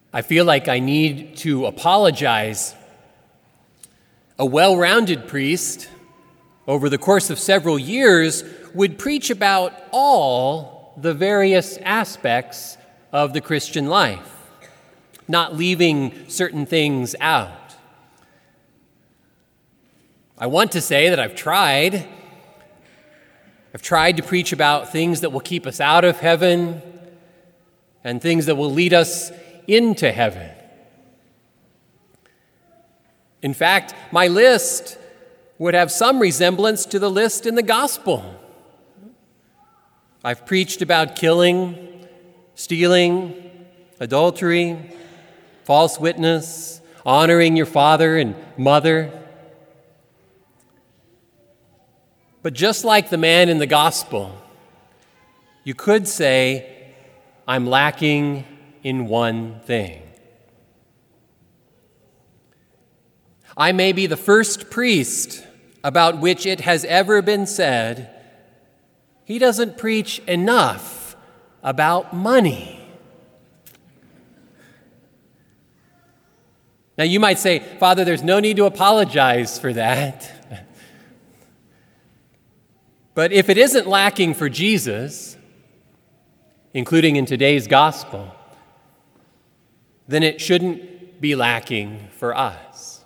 I feel like I need to apologize. A well-rounded priest, over the course of several years, would preach about all the various aspects of the Christian life, not leaving certain things out. I want to say that I've tried to preach about things that will keep us out of heaven and things that will lead us into heaven. In fact, my list would have some resemblance to the list in the gospel. I've preached about killing, stealing, adultery, false witness, honoring your father and mother. But just like the man in the gospel, you could say, I'm lacking in one thing. I may be the first priest about which it has ever been said, he doesn't preach enough about money. Now you might say, Father, there's no need to apologize for that. But if it isn't lacking for Jesus, including in today's gospel, then it shouldn't be lacking for us.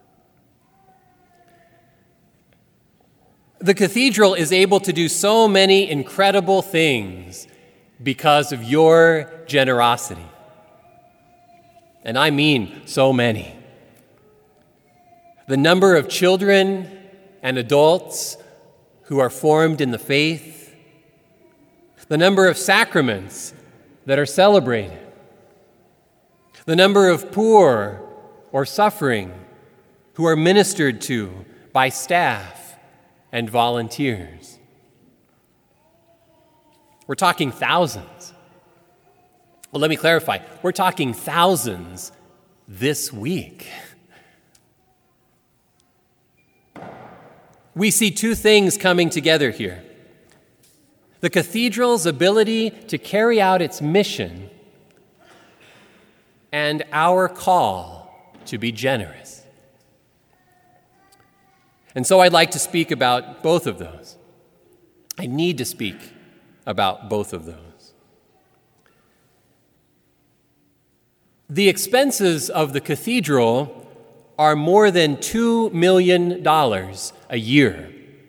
The cathedral is able to do so many incredible things because of your generosity. And I mean so many. The number of children and adults who are formed in the faith, the number of sacraments that are celebrated, the number of poor or suffering who are ministered to by staff and volunteers. We're talking thousands. Well, let me clarify. We're talking thousands this week. We see two things coming together here. The cathedral's ability to carry out its mission and our call to be generous. And so I'd like to speak about both of those. I need to speak about both of those. The expenses of the cathedral are more than $2 million a year.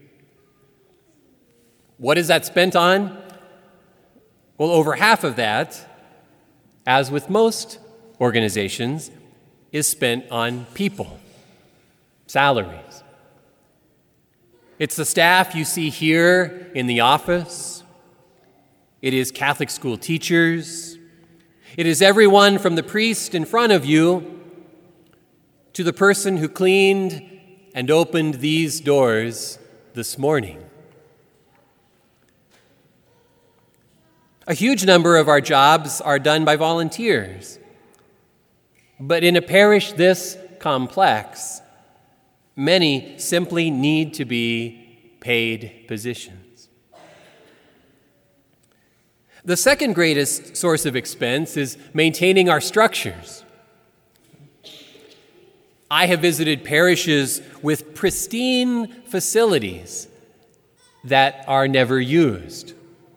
What is that spent on? Well, over half of that, as with most organizations, is spent on people, salaries. It's the staff you see here in the office. It is Catholic school teachers. It is everyone from the priest in front of you to the person who cleaned and opened these doors this morning. A huge number of our jobs are done by volunteers. But in a parish this complex, many simply need to be paid positions. The second greatest source of expense is maintaining our structures. I have visited parishes with pristine facilities that are never used.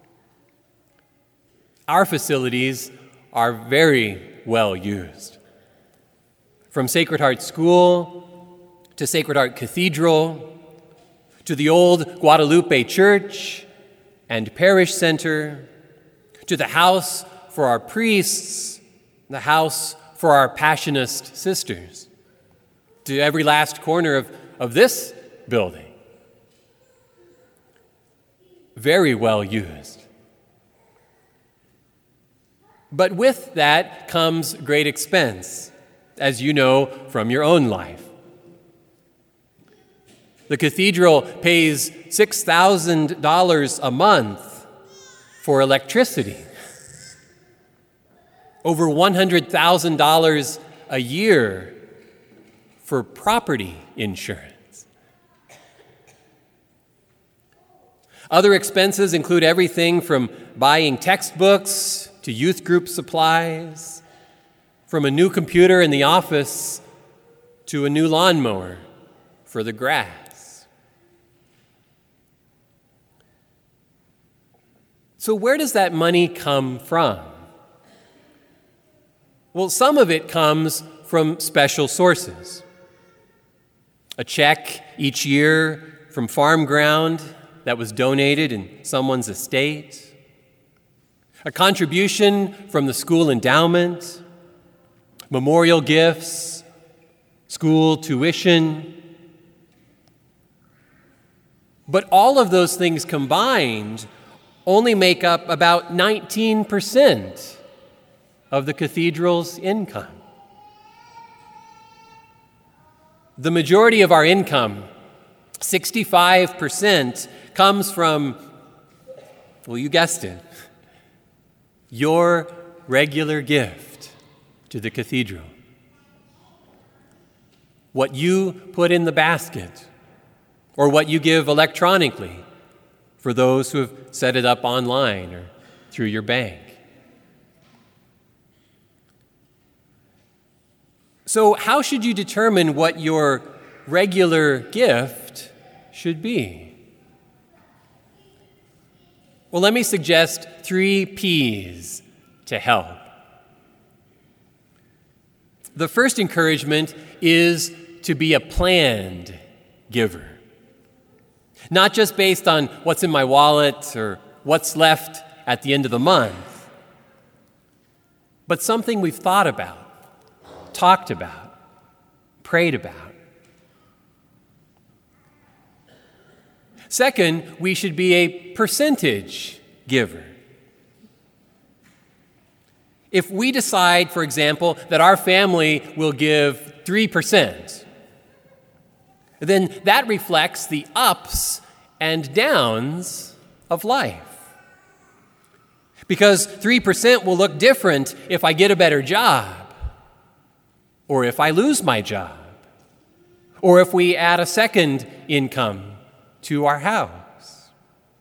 Our facilities are very well used. From Sacred Heart School to Sacred Heart Cathedral to the old Guadalupe Church and Parish Center to the house for our priests, the house for our Passionist sisters, to every last corner of this building. Very well used. But with that comes great expense, as you know from your own life. The cathedral pays $6,000 a month for electricity, over $100,000 a year for property insurance. Other expenses include everything from buying textbooks to youth group supplies, from a new computer in the office to a new lawnmower for the grass. So where does that money come from? Well, some of it comes from special sources. A check each year from farm ground that was donated in someone's estate. A contribution from the school endowment. Memorial gifts. School tuition. But all of those things combined only make up about 19% of the cathedral's income. The majority of our income, 65%, comes from, well, you guessed it, your regular gift to the cathedral. What you put in the basket, or what you give electronically for those who have set it up online or through your bank. So how should you determine what your regular gift should be? Well, let me suggest 3 P's to help. The first encouragement is to be a planned giver. Not just based on what's in my wallet or what's left at the end of the month, but something we've thought about, talked about, prayed about. Second, we should be a percentage giver. If we decide, for example, that our family will give 3%, then that reflects the ups and downs of life. Because 3% will look different if I get a better job, or if I lose my job, or if we add a second income to our house.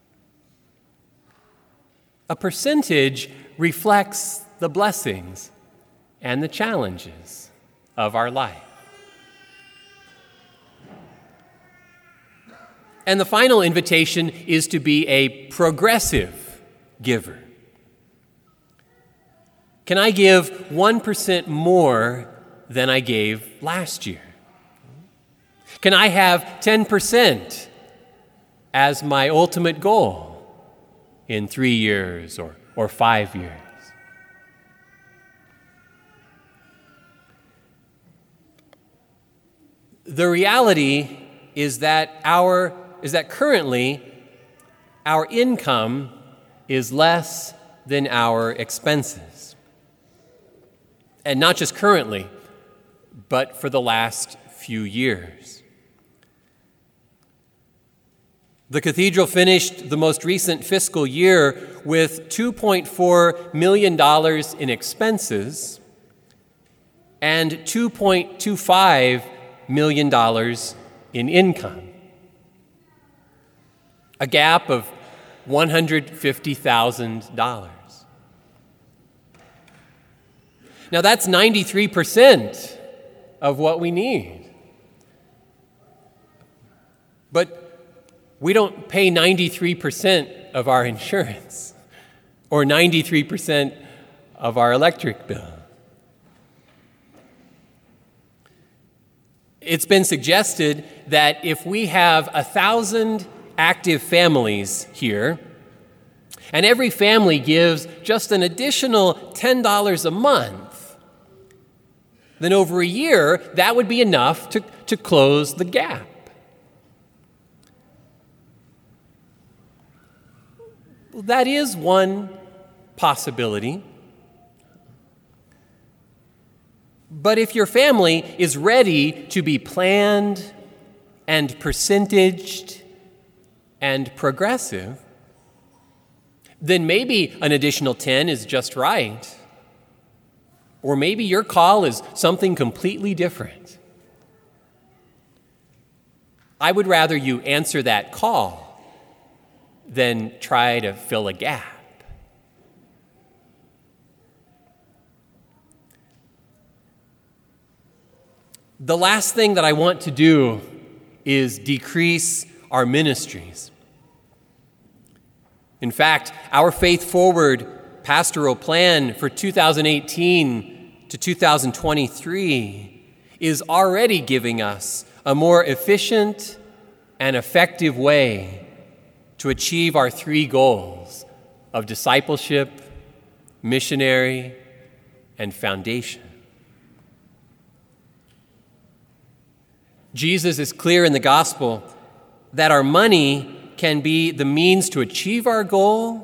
A percentage reflects the blessings and the challenges of our life. And the final invitation is to be a progressive giver. Can I give 1% more than I gave last year? Can I have 10% as my ultimate goal in 3 years or 5 years? The reality is that currently our income is less than our expenses. And not just currently, but for the last few years. The cathedral finished the most recent fiscal year with $2.4 million in expenses and $2.25 million in income. A gap of $150,000. Now that's 93% of what we need. But we don't pay 93% of our insurance or 93% of our electric bill. It's been suggested that if we have 1,000 active families here, and every family gives just an additional $10 a month, then over a year, that would be enough to close the gap. Well, that is one possibility. But if your family is ready to be planned and percentaged and progressive, then maybe an additional 10 is just right. Or maybe your call is something completely different. I would rather you answer that call than try to fill a gap. The last thing that I want to do is decrease our ministries. In fact, our Faith Forward pastoral plan for 2018 to 2023 is already giving us a more efficient and effective way to achieve our three goals of discipleship, missionary, and foundation. Jesus is clear in the gospel that our money can be the means to achieve our goal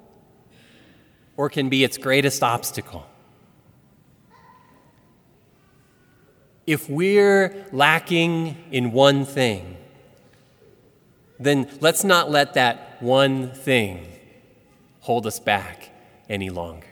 or can be its greatest obstacle. If we're lacking in one thing, then let's not let that one thing hold us back any longer.